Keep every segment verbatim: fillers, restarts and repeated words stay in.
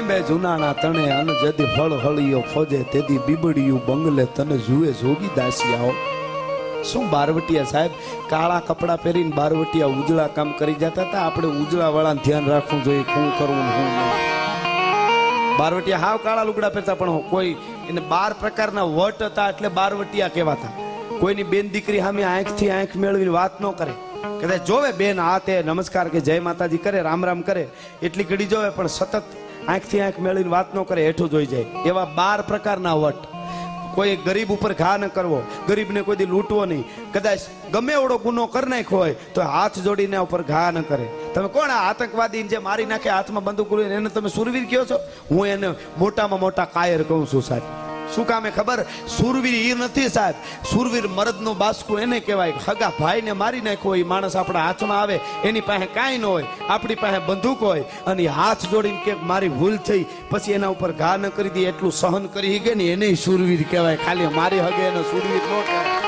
લીંબે જુનાણા તણે અન જદી ફળ હળિયો ફોજે તેદી બીબડિયું બંગલે તને જુએ જોગી દાસિયાઓ. શું બારવટિયા સાહેબ કાળા કપડા પહેરીને બારવટિયા ઉજળા કામ કરી જતા હતા. આપણે ઉજળા વાળા ધ્યાન રાખવું જોઈએ શું કરવું શું નહીં. બારવટિયા હાવ કાળા લુગડા પહેરતા પણ કોઈ એને બાર પ્રકારના વટ હતા એટલે બારવટિયા કહેવાતા. કોઈની બેન દીકરી સામે આંખથી આંખ મેળવીને વાત ન કરે. કદાચ જોવે બેન આ તે નમસ્કાર કે જય માતાજી કરે રામ રામ કરે એટલી ઘડી જોવે પણ સતત આંખથી આંખ મેળવીને વાત ન કરે હેઠું જોઈ જાય. એવા બાર પ્રકારના વટ. કોઈ ગરીબ ઉપર ઘા ન કરવો, ગરીબને કોઈ દી લૂંટવો નહીં. કદાચ ગમે એવડો ગુનો કરી નાખ્યો હોય તો હાથ જોડીને ઉપર ઘા ન કરે. તમે કોણ આ આતંકવાદી જે મારી નાખે હાથમાં બંદૂક લઈને એને તમે સુરવીર કહો છો? હું એને મોટામાં મોટા કાયર કહું છું સાહેબ. શું કામે ખબર? સુરવીર એ નથી સાહેબ. સુરવીર મરદનું બાસકું એને કહેવાય. હગા ભાઈને મારી નાખ્યો એ માણસ આપણા હાથમાં આવે એની પાસે કાંઈ ન હોય, આપણી પાસે બંદૂક હોય અને હાથ જોડીને કે મારી ભૂલ થઈ પછી એના ઉપર ઘા ન કરી દે એટલું સહન કરી ગયે ને એને સુરવીર કહેવાય. ખાલી મારી હગે એને સુરવીર ન કહેવાય.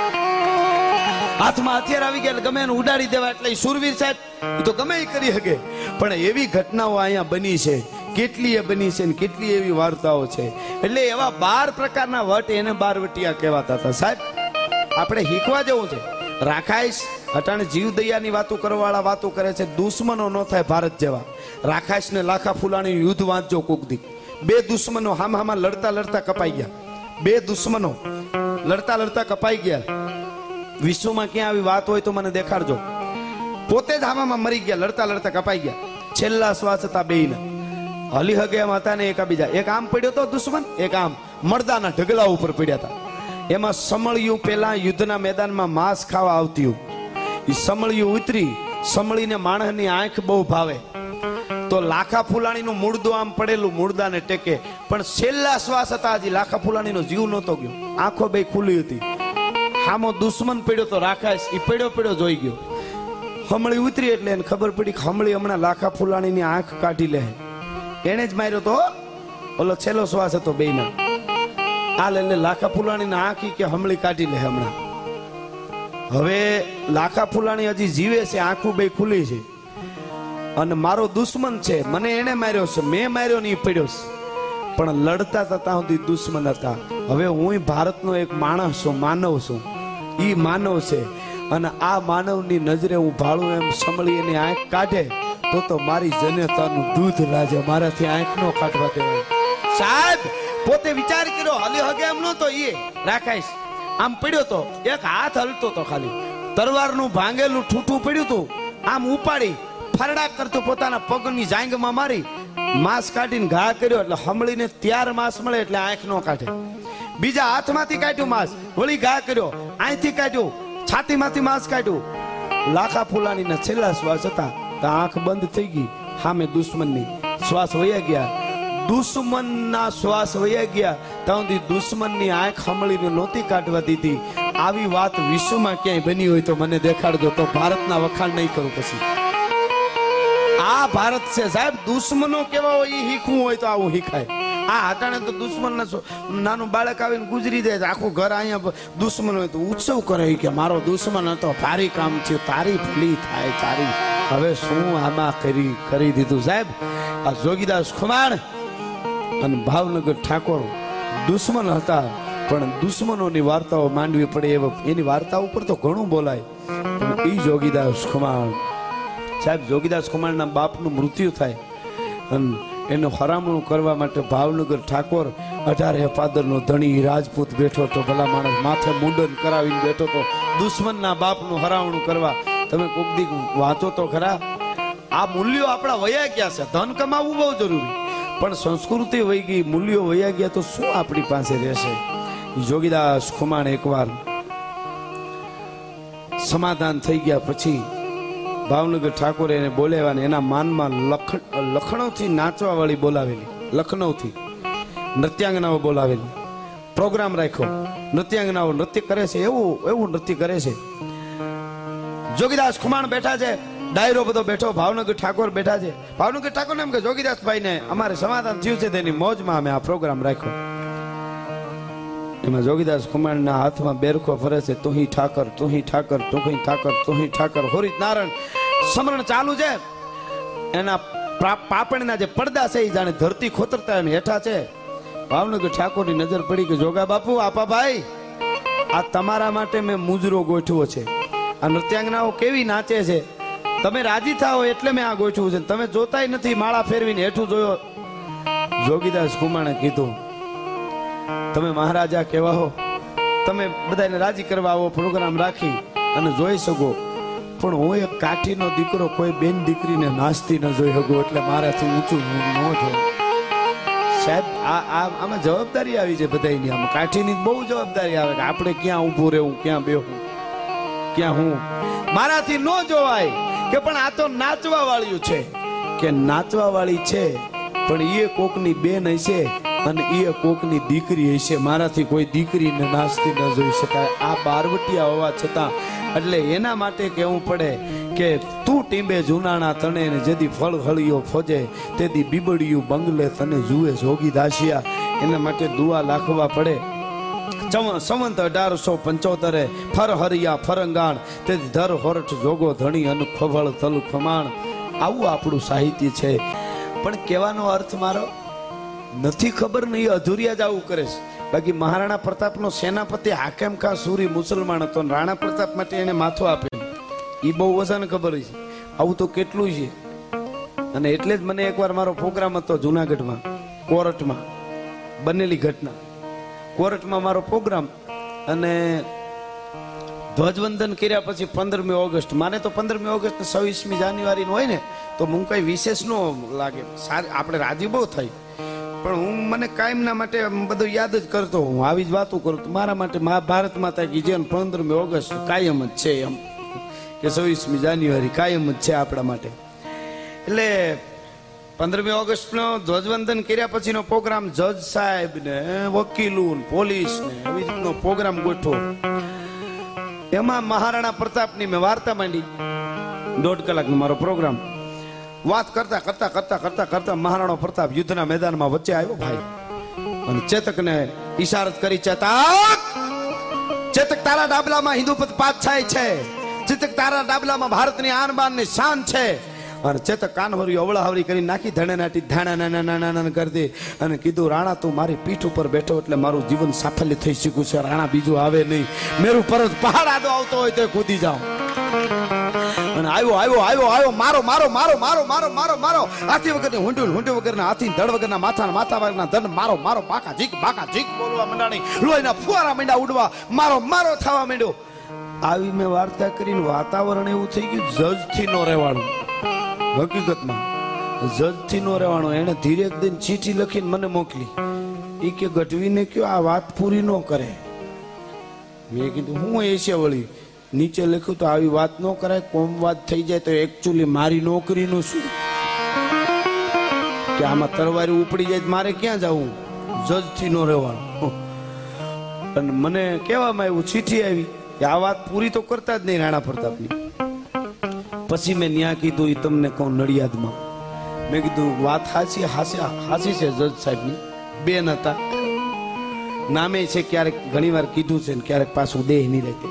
હાથમાં હથિયાર આવી ગયા ગમે એને ઉડાડી દેવા એટલે સુરવીર સાહેબ એ તો ગમે એ કરી શકે. પણ એવી ઘટનાઓ અહીંયા બની છે, કેટલી એ બની છે ને કેટલી એવી વાર્તાઓ છે. એટલે એવા બાર પ્રકારના વટ એને બારવટિયા કહેવાતા હતા સાહેબ. આપણે શીખવા જેવું છે. રાખાઈશ અટાણે જીવ દયાની વાતો કરવાવાળા વાતો કરે છે. દુશ્મનો ન થાય ભારત જેવા. રાખાઈશ ને લાખા ફૂલાણી યુદ્ધ વાંચજો કોક દી. બે દુશ્મનો હામ હામાં લડતા લડતા કપાઈ ગયા. બે દુશ્મનો લડતા લડતા કપાઈ ગયા. વિશ્વમાં ક્યાં આવી વાત હોય તો મને દેખાડજો. પોતે જ હામામાં મરી ગયા, લડતા લડતા કપાઈ ગયા. છેલ્લા શ્વાસ હતા બેયના. હલી હગે એમ હતા ને એક બીજા. એક આમ પડ્યો તો દુશ્મન, એક આમ મરદાના ઢગલા ઉપર પડ્યા હતા. એમાં સમળિયું પેલા યુદ્ધના મેદાનમાં માંસ ખાવા આવતી. એ સમળિયું ઉતરી. સમળીને માણસની આંખ બહુ ભાવે તો લાખા ફૂલાણીનું મૂળદું આમ પડેલું મૂળદાને ટેકે. પણ છેલ્લા શ્વાસ હતા હજી લાખા ફૂલાણીનો જીવ નહોતો ગયો. આંખો બે ખુલ્લી હતી. હામો દુશ્મન પડ્યો તો રાખાઈશ એ પડ્યો પડ્યો જોઈ ગયો. હમળી ઉતરી એટલે એને ખબર પડી કે હમળી હમણાં લાખા ફૂલાણીની આંખ કાઢી લે. એને જ માર્યો તો ઓલો છેલ્લો શ્વાસ હતો બેયના. આ લે લાખા ફૂલાણીના આંખી કે હમળી કાઢી લે હમણાં. હવે લાખા ફૂલાણી હજી જીવે છે, આંખું બે ખુલ્લી છે અને મારો દુશ્મન છે, મને એને માર્યો છે, મેં માર્યો નહીં પડ્યો છે. પણ લડતા હતા ત્યાં સુધી દુશ્મન હતા. હવે હું ભારતનો એક માણસ છું, માનવ છું. ઈ માનવ છે અને આ માનવની નજરે હું ભાળું એમ સમળી એની આંખ કાઢે તો તો મારી જનતાનું દૂધ લાજે. મારાથી આંખ નો કાઢવા દેવાય સાહેબ. પોતે વિચાર કર્યો હલી હગે એમ નતો. એ રાખાઈશ આમ પડ્યો તો એક હાથ હલતો તો ખાલી તરવારનું ભાંગેલું ઠૂઠું પડ્યું હતું. આમ ઉપાડી ફરડા કરતો પોતાના પગની જાંગમાં મારી માંસ કાઢીને ઘા કર્યો એટલે હમળીને ત્યાર માંસ મળે એટલે આંખ નો કાઢે. બીજા હાથમાંથી કાઢ્યું માંસ, વળી ઘા કર્યો, અહીંથી કાઢ્યું, છાતીમાંથી માંસ કાઢ્યું. લાખા ફૂલાણીના છેલ્લા શ્વાસ હતા તો આંખ બંધ થઈ ગઈ. સામે દુશ્મનની શ્વાસ વયા ગયા. દુશ્મનના શ્વાસ વયા ગયા ત્યાં સુધી દુશ્મનની આંખ હમળીને નહોતી કાઢવા દીધી. આવી વાત વિશ્વમાં ક્યાંય બની હોય તો મને દેખાડજો, તો ભારતના વખાણ નહીં કરું. પછી આ ભારત છે સાહેબ. દુશ્મનો કેવા હોય એ શીખવું હોય તો આવું શીખાય. આ હટાણે તો દુશ્મન નાનું બાળક આવીને ગુજરી જાય આખું ઘર અહીંયા દુશ્મન હોય તો ઉત્સવ કરે કે મારો દુશ્મન હતો, ભારી કામ થયું, તારી ભલી થાય તારી. હવે શું આમાં કરી કરી દીધું સાહેબ. આ જોગીદાસ ખુમાણ અને ભાવનગર ઠાકોર દુશ્મન હતા પણ દુશ્મનોની વાર્તાઓ માંડવી પડે એની વાર્તા ઉપર તો ઘણું બોલાય. પણ એ જોગીદાસ ખુમાણ સાહેબ, જોગીદાસ ખુમાણના બાપનું મૃત્યુ થાય અને એનું હરામણું કરવા માટે ભાવનગર ઠાકોર અઢારે પાદરનો ધણી રાજપૂત બેઠો હતો. ભલા માણસ માથે મુંડન કરાવીને બેઠો હતો દુશ્મનના બાપનું હરામણું કરવા. તમે કોક દી વાંચો તો ખરા. આ મૂલ્યો આપણા વયા ગયા છે. ધન કમાવવું બહુ જરૂરી પણ સંસ્કૃતિ વહી ગઈ, મૂલ્યો વયા ગયા તો શું આપણી પાસે રહેશે. જોગીદાસ ખુમાણ એકવાર સમાધાન થઈ ગયા પછી ભાવનગર ઠાકોરે એને બોલાવ્યા. એના માનમાં લખનૌથી નાચવા વાળી બોલાવેલી, લખનૌથી નૃત્યાંગનાઓ બોલાવેલી, પ્રોગ્રામ રાખ્યો. નૃત્યાંગનાઓ નૃત્ય કરે છે, એવું એવું નૃત્ય કરે છે. જોગીદાસ ખુમાણ બેઠા છે, ડાયરો બધો બેઠો, ભાવનગર ઠાકોર બેઠા છે. ભાવનગર ઠાકોર ને એમ કે જોગીદાસભાઈ ને અમારે સમાધાન થયું છે તેની મોજમાં અમે આ પ્રોગ્રામ રાખ્યો. એમાં જોગીદાસ ખુમાણના હાથમાં બેરખો ફરે છે. તુહી ઠાકર તુહી ઠાકર તુહી ઠાકર તુહી ઠાકર હોરી નારાયણ સમરણ ચાલુ છે. એના પાપણના જે પડદા છે એ જાણે ધરતી ખોતરતા હેઠા છે. ભાવનગર ઠાકોરની નજર પડી કે જોગા બાપુ આપા ભાઈ, આ તમારા માટે મેં મુજરો ગોઠવો છે. આ નૃત્યાંગનાઓ કેવી નાચે છે, તમે રાજી થાઓ એટલે મેં આ ગોઠવું છે. તમે જોતાય નથી, માળા ફેરવીને હેઠું જોયો. જોગીદાસ કુમાણે કીધું, તમે મહારાજા કેવા હો, તમે બધાને રાજી કરવા આવો પ્રોગ્રામ રાખી અને જોઈ શકો, પણ હું એક કાઠીનો દીકરો કોઈ બેન દીકરીને નાચતી ન જોઈ શકું, એટલે મારાથી ઊંચું ન જોઉં. સાહેબ આ આમાં જવાબદારી આવી છે બધાની. આમાં કાઠીની બહુ જવાબદારી આવે કે આપણે ક્યાં ઊભું રહેવું, ક્યાં બેહવું, ક્યાં હું. મારાથી ન જોવાય કે પણ આ તો નાચવા વાળ્યું છે, કે નાચવા વાળી છે પણ એ કોકની બેન હશે અને એ કોકની દીકરી હશે. મારાથી કોઈ દીકરીને નાચતી ન જોઈ શકાય. આ બારવટિયા હોવા છતાં એટલે એના માટે કહેવું પડે કે તું ટીંબે જુનાણા તને ને જેદી ફળ હળિયો ફોજે તેદી બીબડિયું બંગલે તને જુએ જોગી દાસિયા. એના માટે દુઆ લાખવા પડે. સંવંત અઢારસો પંચોતેરે ફર હરિયા ફરંગાણ તેથી ધર હોરઠ જોગો ધણી અનુ ખભળ તલુ ખમાણ. આવું આપણું સાહિત્ય છે. પણ કહેવાનો અર્થ મારો નથી ખબર ને, એ અધૂરિયા જ આવું કરે છે. બાકી મહારાણા પ્રતાપનો સેનાપતિ હાકેમ ખા સુરી મુસલમાન હતો, રાણા પ્રતાપ માટે એને માથું આપેલું. એ બહુ વસાને ખબર છે. આવું તો કેટલું છે. અને એટલે જ મને એકવાર મારો પ્રોગ્રામ હતો જુનાગઢમાં, કોરટમાં બનેલી ઘટના. કોરટમાં મારો પ્રોગ્રામ અને ધ્વજવંદન કર્યા પછી પંદરમી ઓગસ્ટ, મારે તો પંદરમી ઓગસ્ટ છવ્વીસમી જાન્યુઆરી હોય ને તો હું કઈ વિશેષ ન લાગે, સારી આપણે રાજી બહુ થઈ. પણ હું મને કાયમના માટે બધું યાદ જ કરતો, હું આવી જ વાતો કરું. મારા માટે મહાભારત માતા કી જય, પંદરમી ઓગસ્ટ કાયમ જ છે, એમ કે છવ્વીસમી જાન્યુઆરી કાયમ જ છે આપણા માટે. એટલે પંદરમી ઓગસ્ટ નો ધ્વજવંદન કર્યા પછીનો પ્રોગ્રામ જજ સાહેબ ને વકીલો પોલીસ ને એવી રીતનો પ્રોગ્રામ ગોઠવો. એમાં મહારાણા પ્રતાપની મેં વાર્તા માંડી. દોઢ કલાકનો મારો પ્રોગ્રામ. વાત કરતા કરતા કરતા કરતા કરતા મહારાણો પ્રતાપ યુદ્ધના મેદાનમાં વચ્ચે આવ્યો ભાઈ, અને ચેતકને ઈશારત કરી, ચેતક ચેતક તારા ડાબલામાં હિન્દુપત પાછાય છે, ચેતક તારા ડાબલામાં ભારતની આન બાન ની શાન છે. અને ચેતક કાનવરી અવળાવરી કરી નાખી, ધણેનાટી ધાણા નાના નાના નાના કરતી અને કીધું, રાણા તું મારી પીઠ ઉપર બેઠો એટલે મારું જીવન સાફલ્ય થઈ શક્યું છે. રાણા બીજું આવે નહીં, મેરું પરત પહાડ આદો આવતો હોય તો કૂદી જાઓ. અને આવ્યો આવ્યો આવ્યો આવ્યો મારો મારો મારો મારો મારો મારો મારો હાથી વગરની હુંડું હુંડું વગરના હાથી ધડ વગરના માથા માથા વગરના ધડ મારો મારો બાકા જીક બાકા જીક બોલવા મંડાણી, લોહીના ફુવારા માંડ્યા ઉડવા, મારો મારો થવા માંડ્યો. આવી મેં વાર્તા કરીને વાતાવરણ એવું થઈ ગયું જજ થી નો રહેવાનું. હકીકતમાં જજ થી નો રહેવાનું. એને ધીરે દિન ચીઠી લખીને મને મોકલી. એ કે ગઢવીને કયો આ વાત પૂરી ન કરે. મેં કીધું હું એ છે વળી, નીચે લખ્યું તો આવી વાત ન કરાય, કોમ વાત થઈ જાય તો એકચ્યુઅલી મારી નોકરીનું શું, કે આમાં તરવારી ઉપડી જાય મારે ક્યાં જવું, જજ થી નો રહેવાનું. અને મને કહેવામાં આવ્યું, ચીઠી આવી કે આ વાત પૂરી તો કરતા જ નહીં રાણા પ્રતાપની. પછી મેં ન્યા કીધું, એ તમને કહું નડિયાદમાં, મેં કીધું વાત હાસી હાસી હાસી છે જજ સાહેબની. બેન હતા, નામે છે, ક્યારેક ઘણી વાર કીધું છે ને ક્યારેક પાછું દેહ નહીં રહેતી.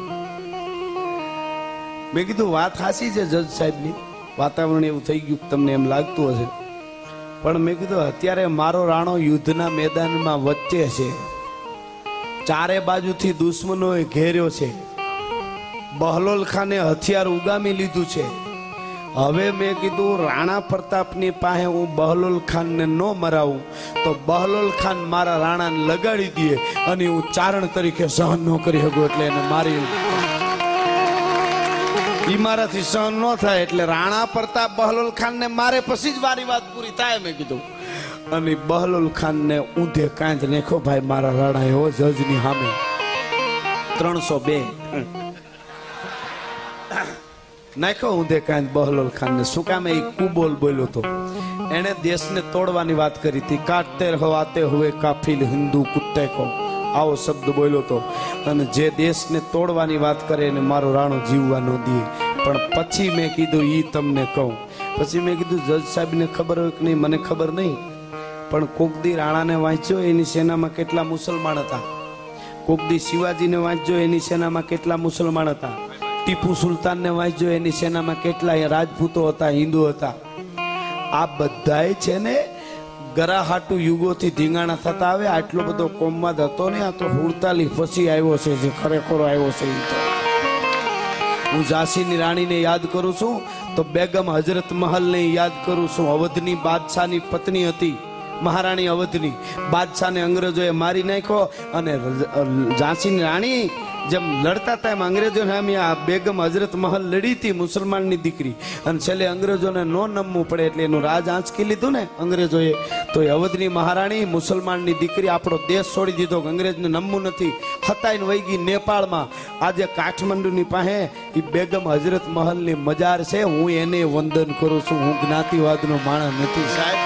મેં કીધું વાત હાસી છે જજ સાહેબની, વાતાવરણ એવું થઈ ગયું તમને એમ લાગતું હશે, પણ મેં કીધું અત્યારે મારો રાણો યુદ્ધના મેદાનમાં વચ્ચે છે, ચારે બાજુથી દુશ્મનોએ ઘેર્યો છે, બહલોલ ખાને હથિયાર ઉગામી લીધું છે. હવે મેં કીધું રાણા પ્રતાપની પાસે હું બહલોલ ખાનને ન મરાવું તો બહલોલ ખાન મારા રાણાને લગાડી દે અને હું ચારણ તરીકે સહન ન કરી શકું, એટલે એને મારી ઈ મારાથી સહન ન થાય. એટલે રાણા પ્રતાપ બહલોલ ખાનને મારે પછી જ મારી વાત પૂરી થાય. મેં કીધું અને બહલોલ ખાનને ઊંધે કાંધ નાખો ભાઈ મારા રાણા એવો જજની સામે. ત્રણસો બે નાખ્યો ઊંધે કાંધ બહલોલ ખાનને. શું કામ? એ કુબોલ બોલ્યો તો, એને દેશને તોડવાની વાત કરી હતી. કાટતે રહો આતે હુએ કાફિલ હિન્દુ કુત્તે કો, આવો શબ્દ બોલ્યો તો. અને જે દેશને તોડવાની વાત કરે એને મારો રાણો જીવવા ન દે. પણ પછી મેં કીધું ઈ તમને કહું. પછી મેં કીધું જજ સાહેબને ખબર હોય કે નહીં મને ખબર નહીં, પણ કોકદી રાણાને વાંચ્યો એની સેનામાં કેટલા મુસલમાન હતા, કોકદી શિવાજીને વાંચજો એની સેનામાં કેટલા મુસલમાન હતા, ટીપુ સુલતાનને વાંચજો એની સેનામાં કેટલા રાજપૂતો હતા, હિન્દુ હતા. આ બધાય છે ને ગરાહાટુ યુગોથી ધીંગાણા થતા આવે. આટલો બધો કોમવાદ હતો ને, આ તો હુડતાલી પછી આવ્યો છે જે ખરેખર આવ્યો છે. એ તો હું ઝાંસીની રાણીને યાદ કરું છું તો બેગમ હજરત મહલને યાદ કરું છું. અવધની બાદશાહની પત્ની હતી, મહારાણી અવધની. બાદશાહને અંગ્રેજોએ મારી નાખ્યો અને ઝાંસીની રાણી જેમ લડતા હતા એમ અંગ્રેજોને સામે આ બેગમ હજરત મહલ લડી હતી, મુસલમાનની દીકરી. અને છેલ્લે અંગ્રેજોને નો નમવું પડે એટલે એનું રાજ આંચકી લીધું ને અંગ્રેજોએ. તો એ અવધની મહારાણી મુસલમાનની દીકરી આપણો દેશ છોડી દીધો, અંગ્રેજને નમવું નથી. હતાઈને વહી ગઈ નેપાળમાં. આજે કાઠમંડુની પાસે એ બેગમ હજરત મહલની મજાર છે. હું એને વંદન કરું છું. હું જ્ઞાતિવાદનો માણસ નથી સાહેબ.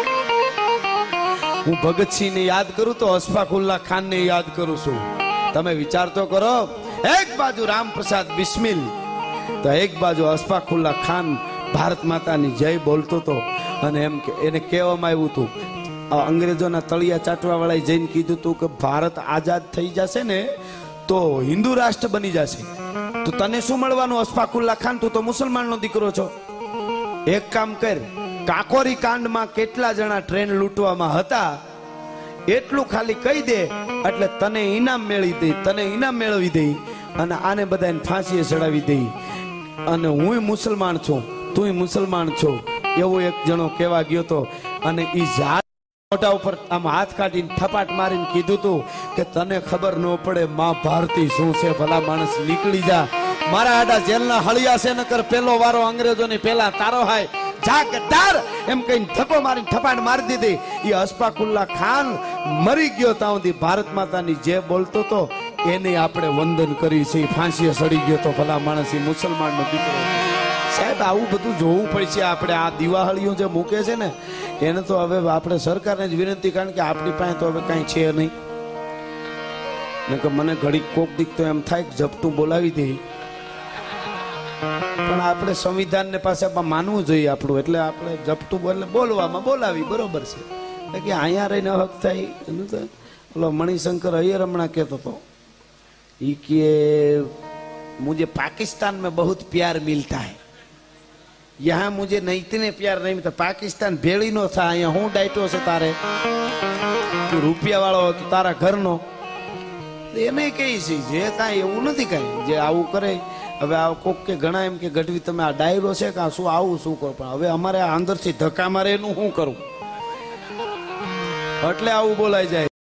હું ભગતસિંહને યાદ કરું તો અશફાકુલ્લા ખાનને યાદ કરું છું. તમે વિચાર તો કરો, એક બાજુ રામપ્રસાદ બિસ્મિલ તો એક બાજુ અશફાકુલ્લા ખાન ભારત માતાની જય બોલતો હતો. અને એમ કે એને કહેવામાં આવ્યું હતું, અંગ્રેજોના તળિયા ચાટવા વાળાએ જઈને કીધું હતું કે ભારત આઝાદ થઈ જશે ને તો હિન્દુ રાષ્ટ્ર બની જશે. તો તને શું મળવાનું અશફાકુલ્લા ખાન, તું તો મુસલમાનનો દીકરો છો. એક કામ કર, કાકોરી કાંડમાં કેટલા જણા ટ્રેન લૂંટવામાં હતા એટલું ખાલી કહી દે એટલે તને ઇનામ મેળવી દે, તને ઇનામ મેળવી દે અને આને બધાને ફાંસીએ ચડાવી દે. અને હું મુસલમાન છું, તું મુસલમાન છો એવો એક જણો કહેવા ગયો હતો. અને એ ઝાડ મોઢા ઉપર આમ હાથ કાઢીને થપાટ મારીને કીધું તું કે તને ખબર ન પડે માં ભારતી શું છે, ભલા માણસ નીકળી જા. મારા આડા જેલના હળિયા છે નકર પેલો વારો અંગ્રેજોની પેલા તારો હાય જાગદાર એમ કહીને ધક્કો મારીને થપાટ મારી દીધી. એ અશફાકુલ્લા ખાન મરી ગયો ત્યાં સુધી ભારત માતાની જે બોલતો તો એને આપણે વંદન કરી છે. ફાંસીએ સડી ગયો તો ભલા માણસ એ મુસલમાનનો દીકરો. સાહેબ આવું બધું જોવું પડશે આપણે. આ દિવાળીઓ જે મૂકે છે ને એને તો હવે આપણે સરકારને જ વિનંતી, કારણ કે આપણી પાસે તો હવે કાંઈ છે નહીં. ને કે મને ઘડીક કોક દીક તો એમ થાય કે ઝપટું બોલાવી દે, પણ આપણે સંવિધાનને પાસે માનવું જોઈએ આપણું. એટલે આપણે ઝપટું બોલે બોલવામાં બોલાવી બરોબર છે કે અહીંયા રહીને હક થાય. એનું તો ઓલો મણિશંકર અય્યર હમણાં કહેતો હતો, એ કે મુझे पाकिस्तान में बहुत प्यार मिलता है, यहाँ मुझे नहीं इतने प्यार नहीं मिलता. पाकिस्तान भेड़ी नो था, અહીંયા હું ડાયટો છે તારે, તું રૂપિયા વાળો હતો તારા ઘરનો. એને કહી છે જે કાંઈ એવું નથી કાંઈ જે આવું કરે. હવે આ કોક કે ઘણા એમ કે ગઢવી તમે આ ડાયરો છે કે શું આવું શું કરો, પણ હવે અમારે અંદરથી ધક્કા મારે એનું શું કરવું એટલે આવું બોલાઈ જાય.